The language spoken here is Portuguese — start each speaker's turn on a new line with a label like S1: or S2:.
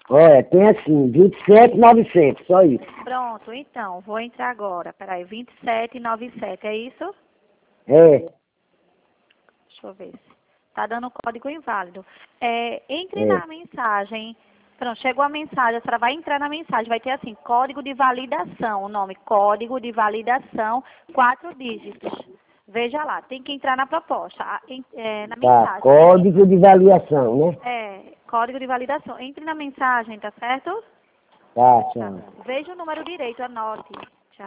S1: Olha, tem assim, 27.900, só isso.
S2: Pronto, então, vou entrar agora. Peraí, 2797, é isso?
S1: É,
S2: Deixa eu ver se tá dando código inválido. Entre
S1: é.
S2: na mensagem. Pronto, chegou a mensagem, a senhora vai entrar na mensagem, vai ter assim, código de validação, o nome, código de validação, 4 dígitos. Veja lá, tem que entrar na proposta, na
S1: Tá,
S2: mensagem.
S1: código de validação, né?
S2: Código de validação. Entre na mensagem, tá certo?
S1: Tá,
S2: Tá.
S1: tchau.
S2: Veja o número direito, anote.